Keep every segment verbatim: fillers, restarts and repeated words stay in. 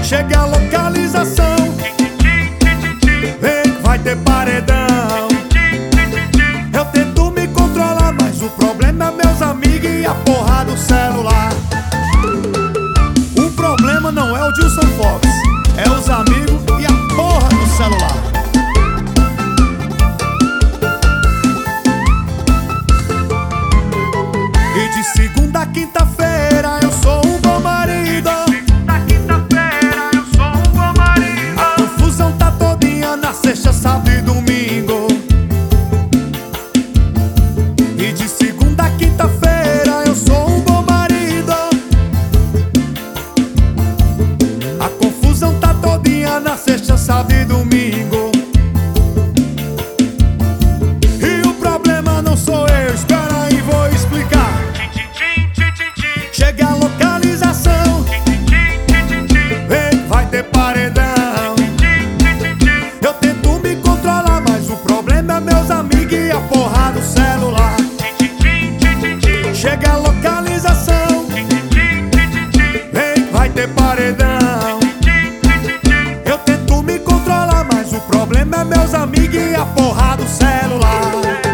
Chegue a localização, vem que vai ter paredão. Eu tento me controlar, mas o problema é meus amigos e a porra do celular. O problema não é o Dilson Fox, é os amigos e a porra do celular. E de segunda a quinta-feira eu sou um bom marido. Na quinta-feira eu sou um bom marido. A confusão tá todinha na sexta, sábado e domingo. E de segunda a quinta-feira eu sou um bom marido. A confusão tá todinha na sexta, sábado e domingo. E o problema não sou eu, espera aí, vou explicar. Chegue a localização, vem, vai ter paredão. Eu tento me controlar, mas o problema é meus amigos e a porra do celular. Chegue a localização, vem, vai ter paredão. Eu tento me controlar, mas o problema é meus amigos e a porra do celular.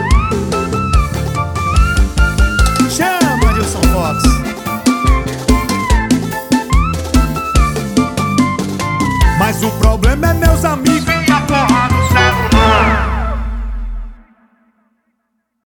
Chama, Dilson Fox. Mas o problema é meus amigos E a porra